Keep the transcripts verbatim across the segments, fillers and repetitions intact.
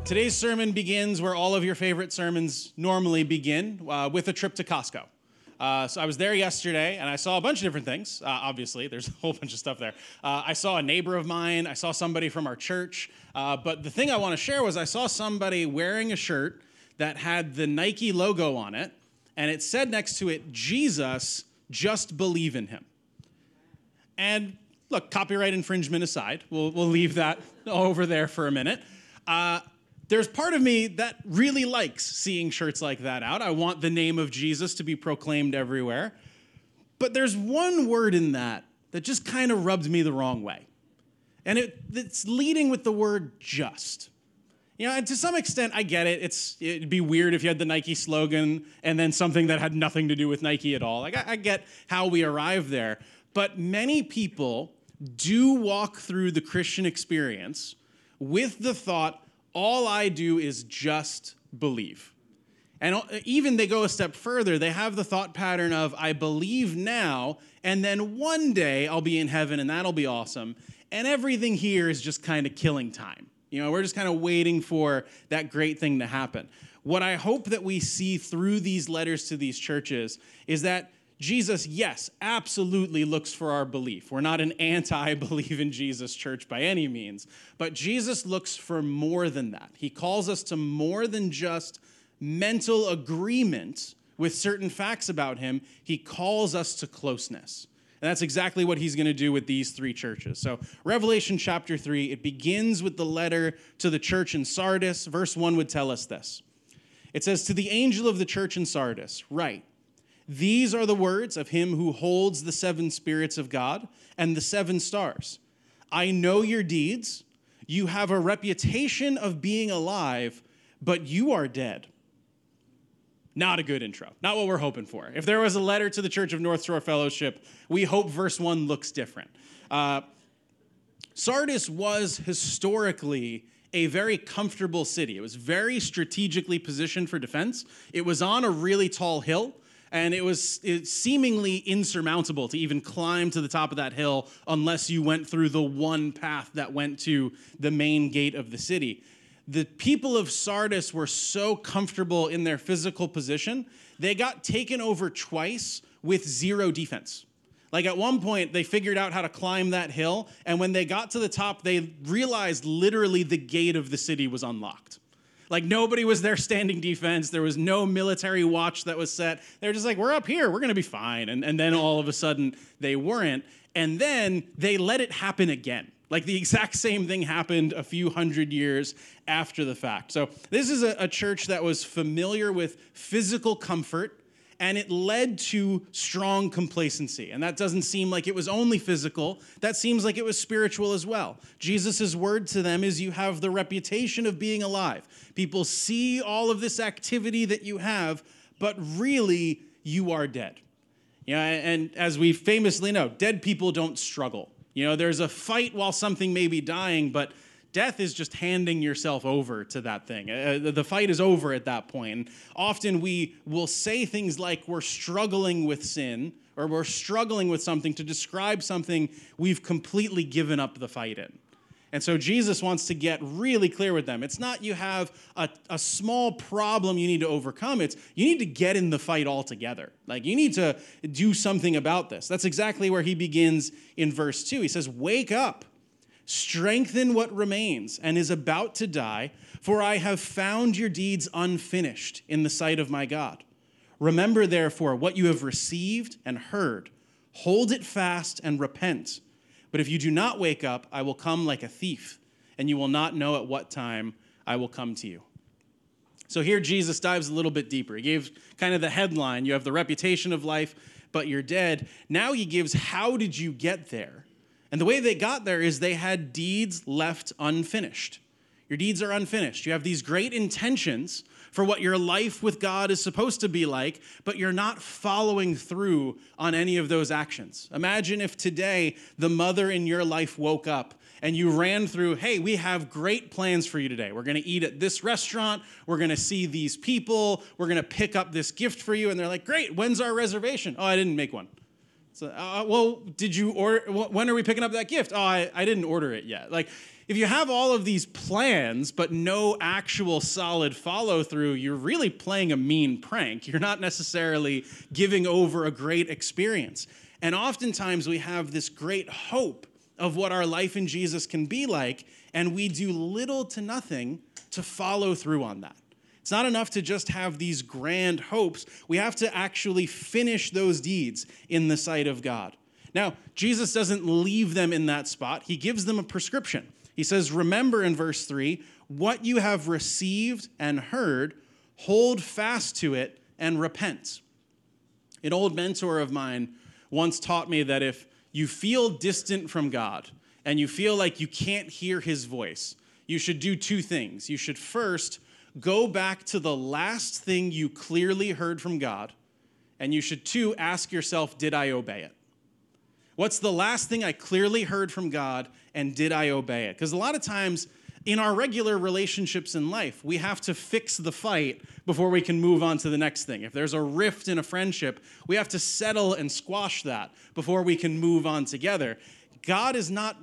Today's sermon begins where all of your favorite sermons normally begin, uh, with a trip to Costco. Uh, so I was there yesterday, and I saw a bunch of different things. Uh, obviously, there's a whole bunch of stuff there. Uh, I saw a neighbor of mine. I saw somebody from our church. Uh, but the thing I want to share was I saw somebody wearing a shirt that had the Nike logo on it, and it said next to it, "Jesus, just believe in him." And look, copyright infringement aside, we'll, we'll leave that over there for a minute. Uh, There's part of me that really likes seeing shirts like that out. I want the name of Jesus to be proclaimed everywhere. But there's one word in that that just kind of rubbed me the wrong way. And it, it's leading with the word just. You know, and to some extent, I get it. It's, it'd be weird if you had the Nike slogan and then something that had nothing to do with Nike at all. Like, I, I get how we arrive there. But many people do walk through the Christian experience with the thought, all I do is just believe. And even they go a step further. They have the thought pattern of, I believe now, and then one day I'll be in heaven, and that'll be awesome. And everything here is just kind of killing time. You know, we're just kind of waiting for that great thing to happen. What I hope that we see through these letters to these churches is that Jesus, yes, absolutely looks for our belief. We're not an anti-believe in Jesus church by any means, but Jesus looks for more than that. He calls us to more than just mental agreement with certain facts about him. He calls us to closeness. And that's exactly what he's going to do with these three churches. So Revelation chapter three, it begins with the letter to the church in Sardis. Verse one would tell us this. It says, "To the angel of the church in Sardis, write, these are the words of him who holds the seven spirits of God and the seven stars. I know your deeds. You have a reputation of being alive, but you are dead." Not a good intro. Not what we're hoping for. If there was a letter to the Church of North Shore Fellowship, we hope verse one looks different. Uh, Sardis was historically a very comfortable city. It was very strategically positioned for defense. It was on a really tall hill. And it was it seemingly insurmountable to even climb to the top of that hill unless you went through the one path that went to the main gate of the city. The people of Sardis were so comfortable in their physical position, they got taken over twice with zero defense. Like at one point, they figured out how to climb that hill, and when they got to the top, they realized literally the gate of the city was unlocked. Like nobody was there standing defense. There was no military watch that was set. They were just like, we're up here. We're going to be fine. And, and then all of a sudden they weren't. And then they let it happen again. Like the exact same thing happened a few hundred years after the fact. So this is a, a church that was familiar with physical comfort, and it led to strong complacency. And that doesn't seem like it was only physical. That seems like it was spiritual as well. Jesus' word to them is, you have the reputation of being alive. People see all of this activity that you have, but really you are dead. You know, and as we famously know, dead people don't struggle. You know, there's a fight while something may be dying, but death is just handing yourself over to that thing. Uh, the fight is over at that point. And often we will say things like we're struggling with sin, or we're struggling with something to describe something we've completely given up the fight in. And so Jesus wants to get really clear with them. It's not you have a, a small problem you need to overcome. It's you need to get in the fight altogether. Like you need to do something about this. That's exactly where he begins in verse two. He says, "Wake up. Strengthen what remains and is about to die, for I have found your deeds unfinished in the sight of my God. Remember, therefore, what you have received and heard. Hold it fast and repent. But if you do not wake up, I will come like a thief, and you will not know at what time I will come to you." So here Jesus dives a little bit deeper. He gave kind of the headline. You have the reputation of life, but you're dead. Now he gives, how did you get there? And the way they got there is they had deeds left unfinished. Your deeds are unfinished. You have these great intentions for what your life with God is supposed to be like, but you're not following through on any of those actions. Imagine if today the mother in your life woke up and you ran through, hey, we have great plans for you today. We're going to eat at this restaurant. We're going to see these people. We're going to pick up this gift for you. And they're like, great, when's our reservation? Oh, I didn't make one. So, uh, well, did you order, when are we picking up that gift? Oh, I, I didn't order it yet. Like, if you have all of these plans, but no actual solid follow through, you're really playing a mean prank. You're not necessarily giving over a great experience. And oftentimes we have this great hope of what our life in Jesus can be like, and we do little to nothing to follow through on that. It's not enough to just have these grand hopes. We have to actually finish those deeds in the sight of God. Now, Jesus doesn't leave them in that spot. He gives them a prescription. He says, remember in verse three, what you have received and heard, hold fast to it and repent. An old mentor of mine once taught me that if you feel distant from God and you feel like you can't hear his voice, you should do two things. You should first go back to the last thing you clearly heard from God, and you should, two, ask yourself, did I obey it? What's the last thing I clearly heard from God, and did I obey it? Because a lot of times in our regular relationships in life, we have to fix the fight before we can move on to the next thing. If there's a rift in a friendship, we have to settle and squash that before we can move on together. God is not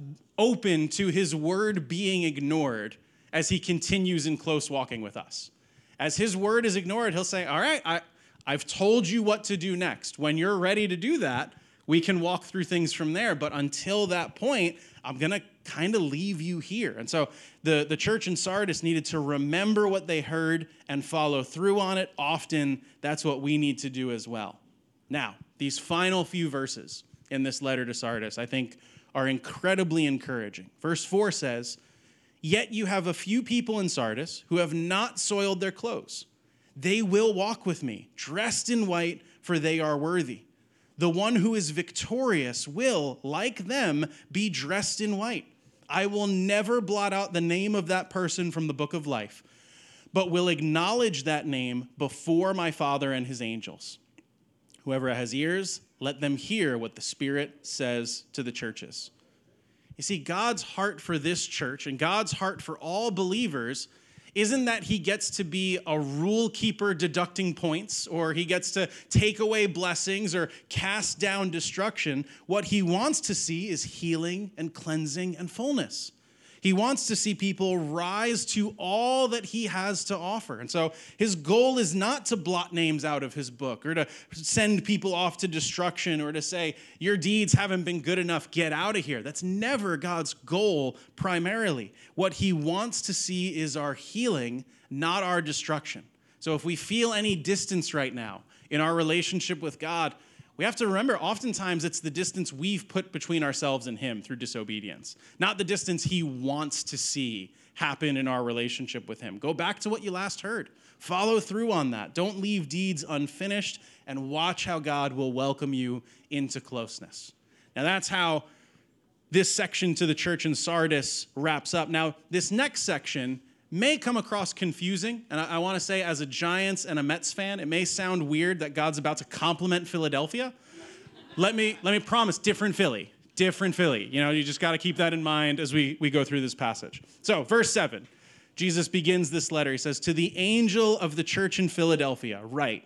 open to his word being ignored as he continues in close walking with us. As his word is ignored, he'll say, all right, I, I've told you what to do next. When you're ready to do that, we can walk through things from there. But until that point, I'm going to kind of leave you here. And so the, the church in Sardis needed to remember what they heard and follow through on it. Often, that's what we need to do as well. Now, these final few verses in this letter to Sardis, I think, are incredibly encouraging. Verse four says, yet you have a few people in Sardis who have not soiled their clothes. They will walk with me, dressed in white, for they are worthy. The one who is victorious will, like them, be dressed in white. I will never blot out the name of that person from the book of life, but will acknowledge that name before my Father and his angels. Whoever has ears, let them hear what the Spirit says to the churches. You see, God's heart for this church and God's heart for all believers isn't that he gets to be a rule keeper deducting points, or he gets to take away blessings or cast down destruction. What he wants to see is healing and cleansing and fullness. He wants to see people rise to all that he has to offer. And so his goal is not to blot names out of his book or to send people off to destruction or to say, your deeds haven't been good enough, get out of here. That's never God's goal primarily. What he wants to see is our healing, not our destruction. So if we feel any distance right now in our relationship with God, we have to remember, oftentimes it's the distance we've put between ourselves and him through disobedience, not the distance he wants to see happen in our relationship with him. Go back to what you last heard. Follow through on that. Don't leave deeds unfinished, and watch how God will welcome you into closeness. Now, that's how this section to the church in Sardis wraps up. Now, this next section may come across confusing, and I, I want to say as a Giants and a Mets fan, it may sound weird that God's about to compliment Philadelphia. Let me let me promise, different Philly, different Philly. You know, you just got to keep that in mind as we, we go through this passage. So, verse seven, Jesus begins this letter. He says, to the angel of the church in Philadelphia, write,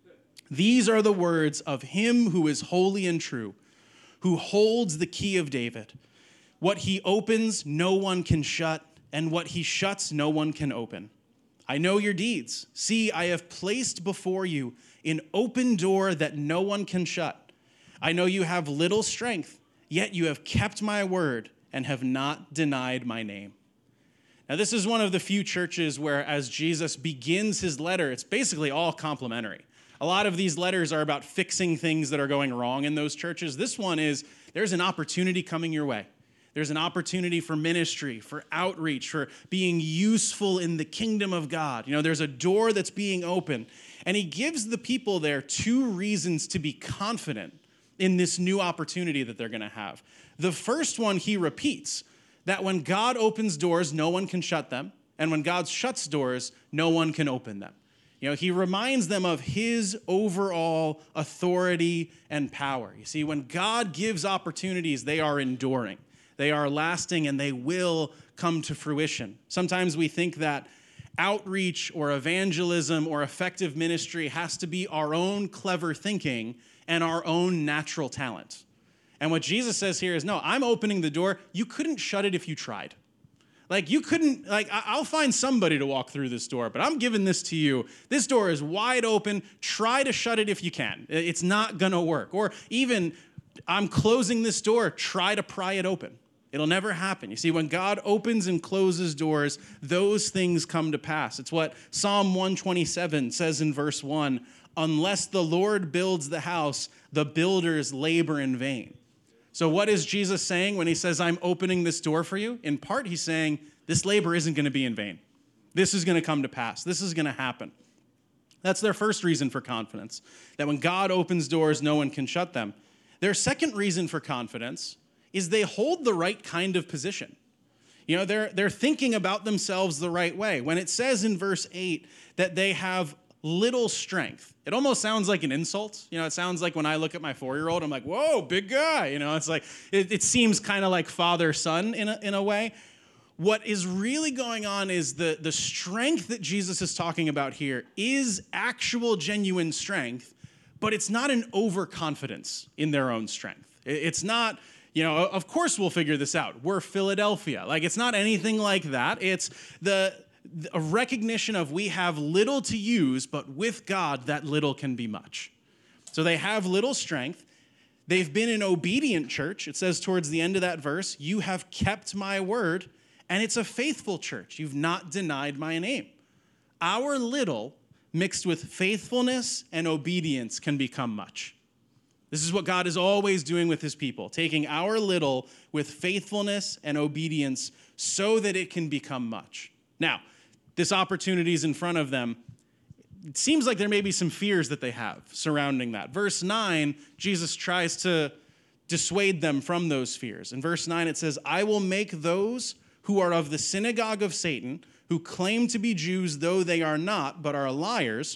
these are the words of him who is holy and true, who holds the key of David. What he opens, no one can shut, and what he shuts, no one can open. I know your deeds. See, I have placed before you an open door that no one can shut. I know you have little strength, yet you have kept my word and have not denied my name. Now, this is one of the few churches where, as Jesus begins his letter, it's basically all complimentary. A lot of these letters are about fixing things that are going wrong in those churches. This one is, there's an opportunity coming your way. There's an opportunity for ministry, for outreach, for being useful in the kingdom of God. You know, there's a door that's being opened. And he gives the people there two reasons to be confident in this new opportunity that they're going to have. The first one he repeats, that when God opens doors, no one can shut them. And when God shuts doors, no one can open them. You know, he reminds them of his overall authority and power. You see, when God gives opportunities, they are enduring. They are lasting, and they will come to fruition. Sometimes we think that outreach or evangelism or effective ministry has to be our own clever thinking and our own natural talent. And what Jesus says here is, no, I'm opening the door. You couldn't shut it if you tried. Like you couldn't, like I- I'll find somebody to walk through this door, but I'm giving this to you. This door is wide open. Try to shut it if you can. It's not gonna work. Or even, I'm closing this door. Try to pry it open. It'll never happen. You see, when God opens and closes doors, those things come to pass. It's what Psalm one twenty-seven says in verse one, unless the Lord builds the house, the builders labor in vain. So what is Jesus saying when he says, I'm opening this door for you? In part, he's saying, this labor isn't going to be in vain. This is going to come to pass. This is going to happen. That's their first reason for confidence, that when God opens doors, no one can shut them. Their second reason for confidence is they hold the right kind of position. You know, they're, they're thinking about themselves the right way. When it says in verse eight that they have little strength, it almost sounds like an insult. You know, it sounds like when I look at my four-year-old, I'm like, whoa, big guy. You know, it's like, it, it seems kind of like father-son in a, in a way. What is really going on is the, the strength that Jesus is talking about here is actual genuine strength, but it's not an overconfidence in their own strength. It, it's not... You know, of course we'll figure this out. We're Philadelphia. Like, it's not anything like that. It's the, the a recognition of we have little to use, but with God, that little can be much. So they have little strength. They've been an obedient church. It says towards the end of that verse, you have kept my word, and it's a faithful church. You've not denied my name. Our little mixed with faithfulness and obedience can become much. This is what God is always doing with his people, taking our little with faithfulness and obedience so that it can become much. Now, this opportunity is in front of them. It seems like there may be some fears that they have surrounding that. Verse nine, Jesus tries to dissuade them from those fears. In verse nine, it says, I will make those who are of the synagogue of Satan, who claim to be Jews, though they are not, but are liars,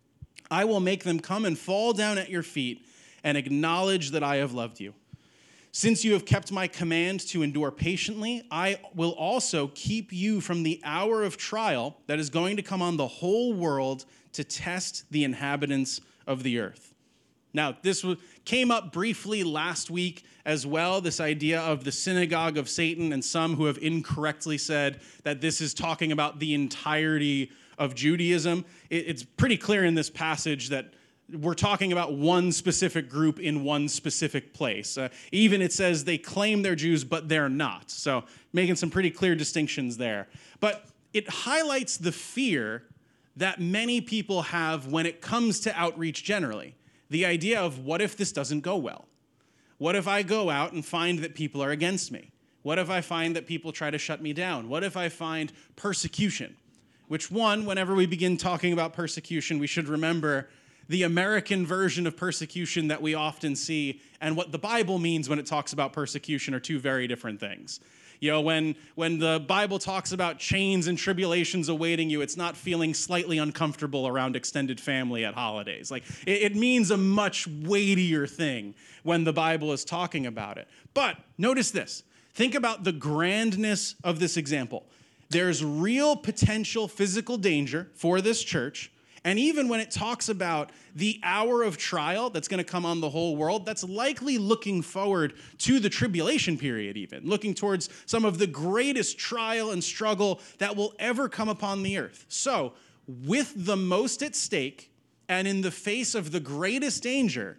I will make them come and fall down at your feet and acknowledge that I have loved you. Since you have kept my command to endure patiently, I will also keep you from the hour of trial that is going to come on the whole world to test the inhabitants of the earth. Now, this came up briefly last week as well, this idea of the synagogue of Satan, and some who have incorrectly said that this is talking about the entirety of Judaism. It's pretty clear in this passage that we're talking about one specific group in one specific place. Uh, even it says they claim they're Jews, but they're not. So making some pretty clear distinctions there. But it highlights the fear that many people have when it comes to outreach generally. The idea of, what if this doesn't go well? What if I go out and find that people are against me? What if I find that people try to shut me down? What if I find persecution? Which one, whenever we begin talking about persecution, we should remember the American version of persecution that we often see and what the Bible means when it talks about persecution are two very different things. You know, when, when the Bible talks about chains and tribulations awaiting you, it's not feeling slightly uncomfortable around extended family at holidays. Like, it, it means a much weightier thing when the Bible is talking about it. But notice this. Think about the grandness of this example. There's real potential physical danger for this church. And even when it talks about the hour of trial that's going to come on the whole world, that's likely looking forward to the tribulation period even, looking towards some of the greatest trial and struggle that will ever come upon the earth. So, with the most at stake and in the face of the greatest danger,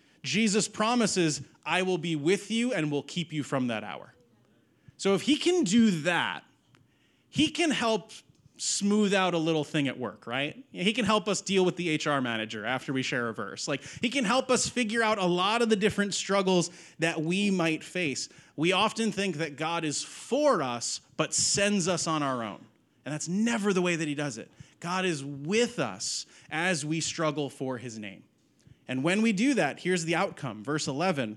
Jesus promises, I will be with you and will keep you from that hour. So if he can do that, he can help smooth out a little thing at work, right? He can help us deal with the H R manager after we share a verse. Like, he can help us figure out a lot of the different struggles that we might face. We often think that God is for us, but sends us on our own. And that's never the way that he does it. God is with us as we struggle for his name. And when we do that, here's the outcome. Verse eleven,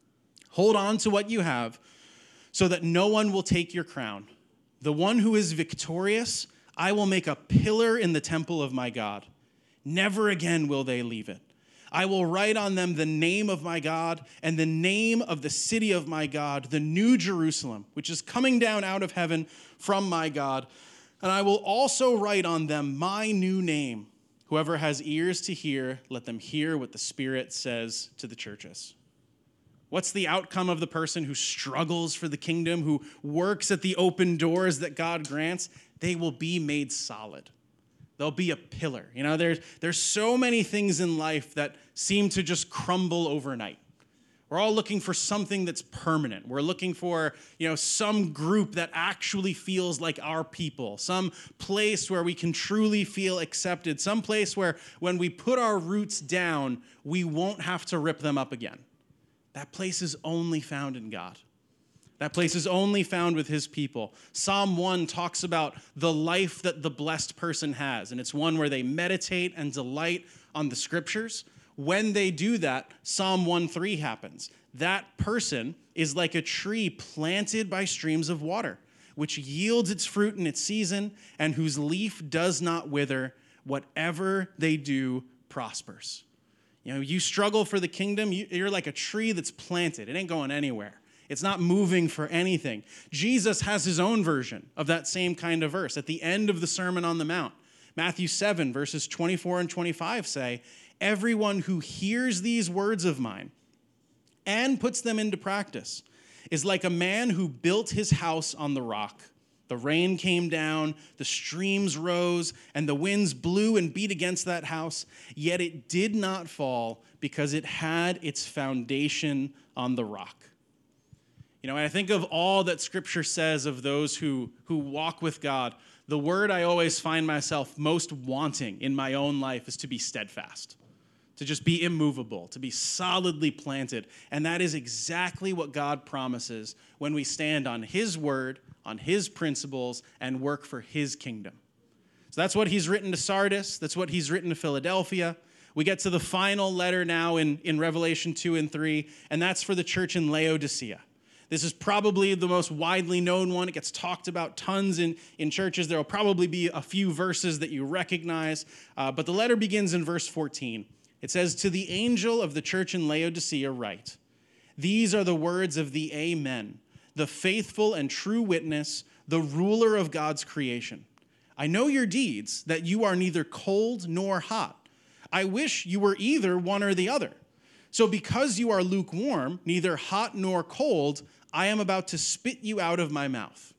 hold on to what you have so that no one will take your crown. The one who is victorious, I will make a pillar in the temple of my God. Never again will they leave it. I will write on them the name of my God and the name of the city of my God, the new Jerusalem, which is coming down out of heaven from my God. And I will also write on them my new name. Whoever has ears to hear, let them hear what the Spirit says to the churches. What's the outcome of the person who struggles for the kingdom, who works at the open doors that God grants? They will be made solid. They'll be a pillar. You know, there's, there's so many things in life that seem to just crumble overnight. We're all looking for something that's permanent. We're looking for, you know, some group that actually feels like our people, some place where we can truly feel accepted, some place where when we put our roots down, we won't have to rip them up again. That place is only found in God. That place is only found with his people. Psalm one talks about the life that the blessed person has, and it's one where they meditate and delight on the scriptures. When they do that, Psalm one three happens. That person is like a tree planted by streams of water, which yields its fruit in its season, and whose leaf does not wither. Whatever they do prospers. You know, you struggle for the kingdom, you're like a tree that's planted. It ain't going anywhere. It's not moving for anything. Jesus has his own version of that same kind of verse at the end of the Sermon on the Mount. Matthew seven, verses twenty-four and twenty-five say, "Everyone who hears these words of mine and puts them into practice is like a man who built his house on the rock. The rain came down, the streams rose, and the winds blew and beat against that house, yet it did not fall because it had its foundation on the rock." You know, and I think of all that Scripture says of those who, who walk with God, the word I always find myself most wanting in my own life is to be steadfast, to just be immovable, to be solidly planted. And that is exactly what God promises when we stand on his word, on his principles, and work for his kingdom. So that's what he's written to Sardis. That's what he's written to Philadelphia. We get to the final letter now in, in Revelation two and three, and that's for the church in Laodicea. This is probably the most widely known one. It gets talked about tons in, in churches. There will probably be a few verses that you recognize. Uh, but the letter begins in verse fourteen. It says, "To the angel of the church in Laodicea write, these are the words of the Amen, the faithful and true witness, the ruler of God's creation. I know your deeds, that you are neither cold nor hot. I wish you were either one or the other. So because you are lukewarm, neither hot nor cold, I am about to spit you out of my mouth."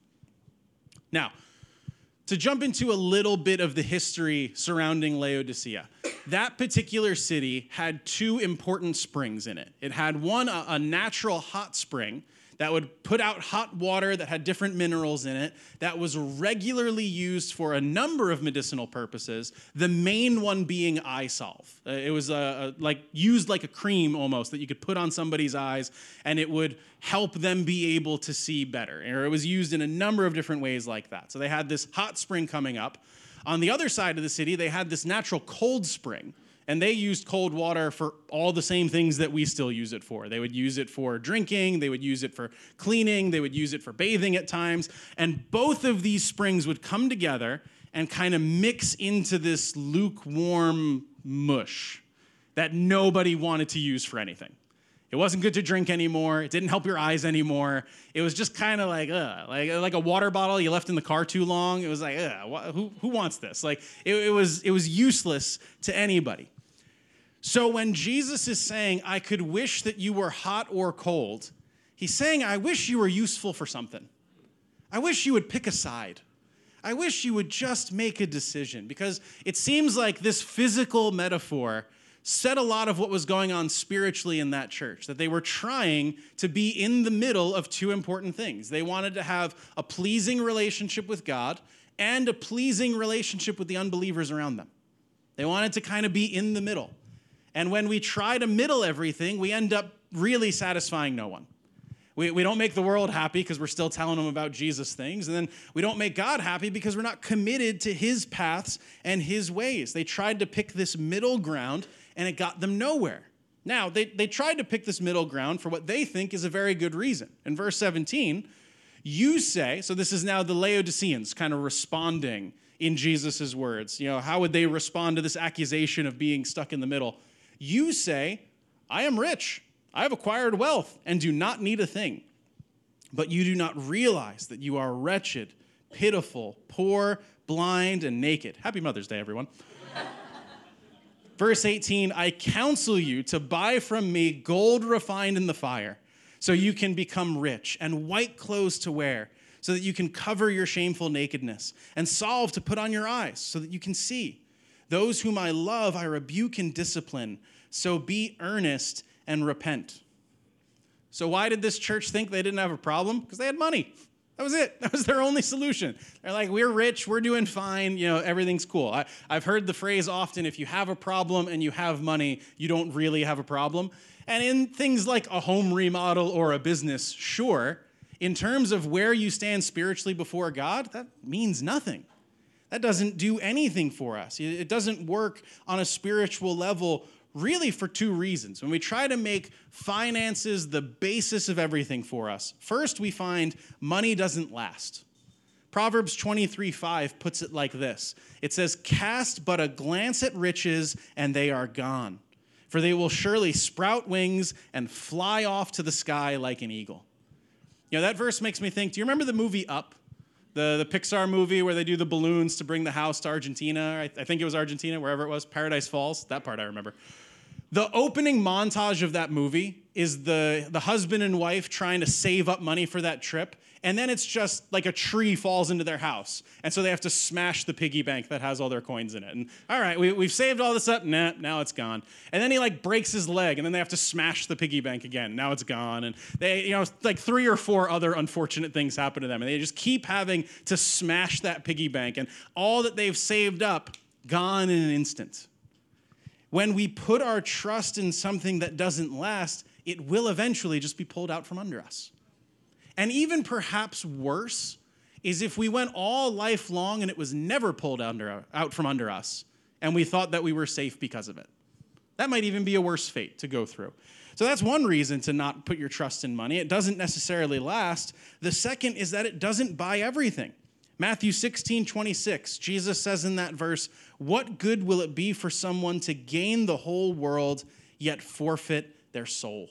Now, to jump into a little bit of the history surrounding Laodicea, that particular city had two important springs in it. It had one, a, a natural hot spring that would put out hot water that had different minerals in it, that was regularly used for a number of medicinal purposes, the main one being eye salve. Uh, it was uh, like used like a cream almost that you could put on somebody's eyes, and it would help them be able to see better. Or it was used in a number of different ways like that. So they had this hot spring coming up. On the other side of the city, they had this natural cold spring. And they used cold water for all the same things that we still use it for. They would use it for drinking, they would use it for cleaning, they would use it for bathing at times. And both of these springs would come together and kind of mix into this lukewarm mush that nobody wanted to use for anything. It wasn't good to drink anymore. It didn't help your eyes anymore. It was just kind of like, ugh, like, like a water bottle you left in the car too long. It was like, ugh, who, who wants this? Like, it, it was, it was useless to anybody. So when Jesus is saying, I could wish that you were hot or cold, he's saying, I wish you were useful for something. I wish you would pick a side. I wish you would just make a decision, because it seems like this physical metaphor said a lot of what was going on spiritually in that church, that they were trying to be in the middle of two important things. They wanted to have a pleasing relationship with God and a pleasing relationship with the unbelievers around them. They wanted to kind of be in the middle. And when we try to middle everything, we end up really satisfying no one. We, we don't make the world happy because we're still telling them about Jesus things. And then we don't make God happy because we're not committed to his paths and his ways. They tried to pick this middle ground, and it got them nowhere. Now, they, they tried to pick this middle ground for what they think is a very good reason. In verse seventeen, you say, so this is now the Laodiceans kind of responding in Jesus' words. You know, how would they respond to this accusation of being stuck in the middle? You say, I am rich, I have acquired wealth, and do not need a thing. But you do not realize that you are wretched, pitiful, poor, blind, and naked. Happy Mother's Day, everyone. Verse eighteen, I counsel you to buy from me gold refined in the fire, so you can become rich, and white clothes to wear, so that you can cover your shameful nakedness, and salve to put on your eyes, so that you can see. Those whom I love, I rebuke and discipline, so be earnest and repent. So why did this church think they didn't have a problem? Because they had money. That was it. That was their only solution. They're like, we're rich, we're doing fine, you know, everything's cool. I, I've heard the phrase often, if you have a problem and you have money, you don't really have a problem. And in things like a home remodel or a business, sure, in terms of where you stand spiritually before God, that means nothing. That doesn't do anything for us. It doesn't work on a spiritual level really for two reasons. When we try to make finances the basis of everything for us, first we find money doesn't last. Proverbs twenty-three five puts it like this. It says, cast but a glance at riches and they are gone, for they will surely sprout wings and fly off to the sky like an eagle. You know, that verse makes me think, do you remember the movie Up? The, the Pixar movie where they do the balloons to bring the house to Argentina. I, I think it was Argentina, wherever it was, Paradise Falls. That part I remember. The opening montage of that movie is the, the husband and wife trying to save up money for that trip, and then it's just like a tree falls into their house, and so they have to smash the piggy bank that has all their coins in it. And all right, we, we've saved all this up, nah, now it's gone. And then he like breaks his leg, and then they have to smash the piggy bank again. Now it's gone, and they, you know, like three or four other unfortunate things happen to them, and they just keep having to smash that piggy bank, and all that they've saved up gone in an instant. When we put our trust in something that doesn't last, it will eventually just be pulled out from under us. And even perhaps worse is if we went all life long and it was never pulled under, out from under us, and we thought that we were safe because of it. That might even be a worse fate to go through. So that's one reason to not put your trust in money. It doesn't necessarily last. The second is that it doesn't buy everything. Matthew sixteen twenty-six, Jesus says in that verse, what good will it be for someone to gain the whole world yet forfeit their soul?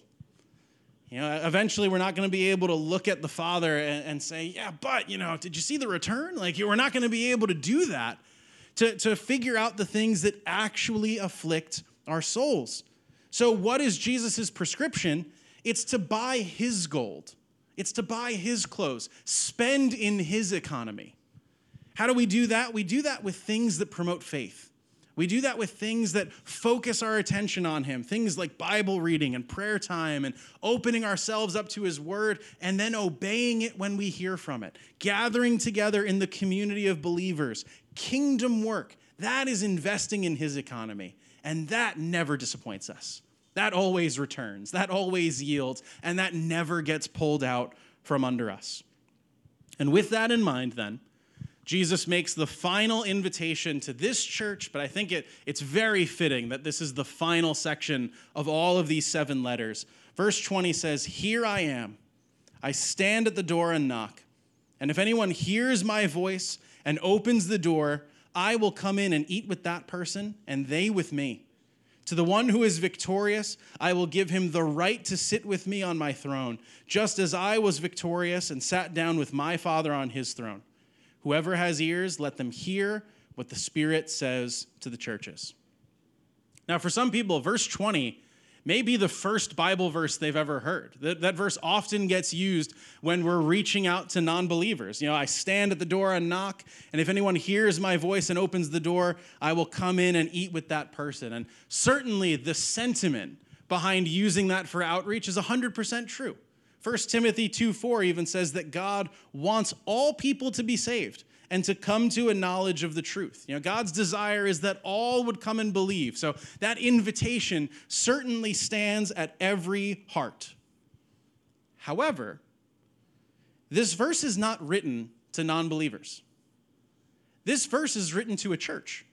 You know, eventually we're not going to be able to look at the Father and, and say, yeah, but, you know, did you see the return? Like, we're not going to be able to do that to, to figure out the things that actually afflict our souls. So what is Jesus' prescription? It's to buy his gold. It's to buy his clothes, spend in his economy. How do we do that? We do that with things that promote faith. We do that with things that focus our attention on him, things like Bible reading and prayer time and opening ourselves up to his word and then obeying it when we hear from it, gathering together in the community of believers, kingdom work. That is investing in his economy, and that never disappoints us. That always returns, that always yields, and that never gets pulled out from under us. And with that in mind, then, Jesus makes the final invitation to this church, but I think it, it's very fitting that this is the final section of all of these seven letters. Verse twenty says, here I am. I stand at the door and knock. And if anyone hears my voice and opens the door, I will come in and eat with that person, and they with me. To the one who is victorious, I will give him the right to sit with me on my throne, just as I was victorious and sat down with my Father on his throne. Whoever has ears, let them hear what the Spirit says to the churches. Now, for some people, verse twenty may be the first Bible verse they've ever heard. That, that verse often gets used when we're reaching out to non-believers. You know, I stand at the door and knock, and if anyone hears my voice and opens the door, I will come in and eat with that person. And certainly the sentiment behind using that for outreach is one hundred percent true. First Timothy two four even says that God wants all people to be saved and to come to a knowledge of the truth. You know, God's desire is that all would come and believe. So that invitation certainly stands at every heart. However, this verse is not written to non-believers. This verse is written to a church.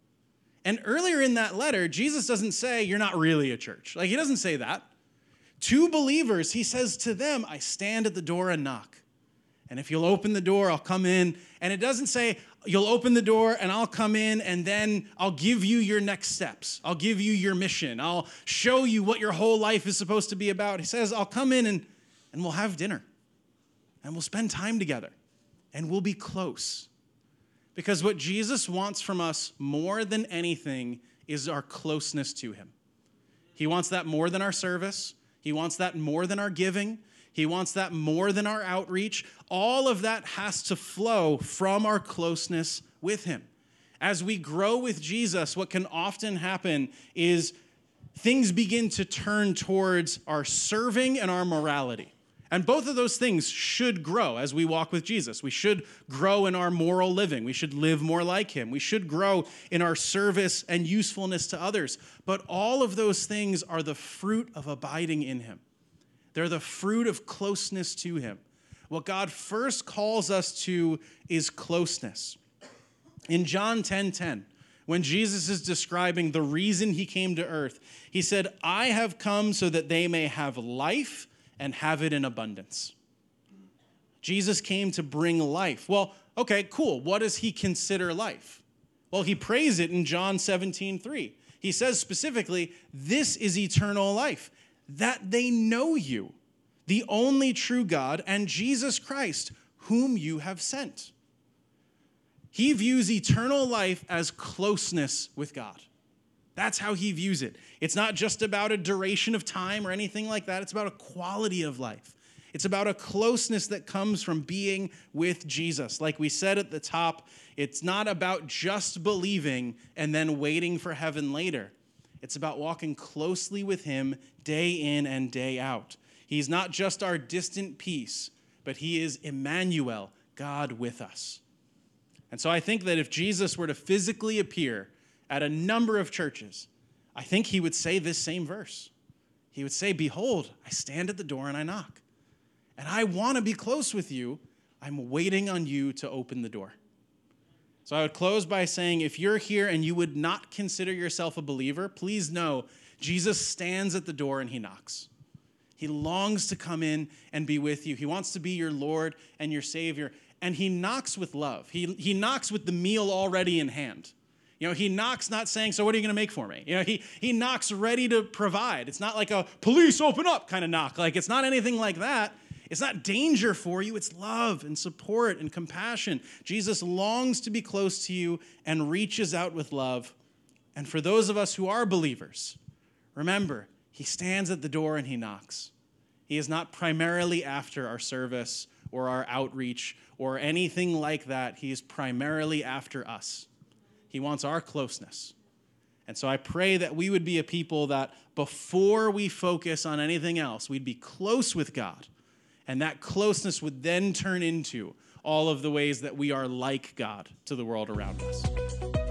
And earlier in that letter, Jesus doesn't say, you're not really a church. Like, he doesn't say that. To believers, he says to them, I stand at the door and knock. And if you'll open the door, I'll come in. And it doesn't say, you'll open the door and I'll come in and then I'll give you your next steps. I'll give you your mission. I'll show you what your whole life is supposed to be about. He says, I'll come in and, and we'll have dinner. And we'll spend time together. And we'll be close. Because what Jesus wants from us more than anything is our closeness to him. He wants that more than our service. He wants that more than our giving. He wants that more than our outreach. All of that has to flow from our closeness with him. As we grow with Jesus, what can often happen is things begin to turn towards our serving and our morality. And both of those things should grow as we walk with Jesus. We should grow in our moral living. We should live more like him. We should grow in our service and usefulness to others. But all of those things are the fruit of abiding in him. They're the fruit of closeness to him. What God first calls us to is closeness. In John ten ten, when Jesus is describing the reason he came to earth, he said, I have come so that they may have life and have it in abundance. Jesus came to bring life. Well, okay, cool. What does he consider life? Well, he prays it in John seventeen three. He says specifically, this is eternal life, that they know you, the only true God, and Jesus Christ, whom you have sent. He views eternal life as closeness with God. That's how he views it. It's not just about a duration of time or anything like that. It's about a quality of life. It's about a closeness that comes from being with Jesus. Like we said at the top, it's not about just believing and then waiting for heaven later. It's about walking closely with him day in and day out. He's not just our distant peace, but he is Emmanuel, God with us. And so I think that if Jesus were to physically appear at a number of churches, I think he would say this same verse. He would say, behold, I stand at the door and I knock. And I want to be close with you. I'm waiting on you to open the door. So I would close by saying, if you're here and you would not consider yourself a believer, please know Jesus stands at the door and he knocks. He longs to come in and be with you. He wants to be your Lord and your Savior. And he knocks with love. He, he knocks with the meal already in hand. You know, he knocks not saying, so what are you going to make for me? You know, he, he knocks ready to provide. It's not like a police open up kind of knock. Like, it's not anything like that. It's not danger for you. It's love and support and compassion. Jesus longs to be close to you and reaches out with love. And for those of us who are believers, remember, he stands at the door and he knocks. He is not primarily after our service or our outreach or anything like that. He is primarily after us. He wants our closeness. And so I pray that we would be a people that before we focus on anything else, we'd be close with God. And that closeness would then turn into all of the ways that we are like God to the world around us.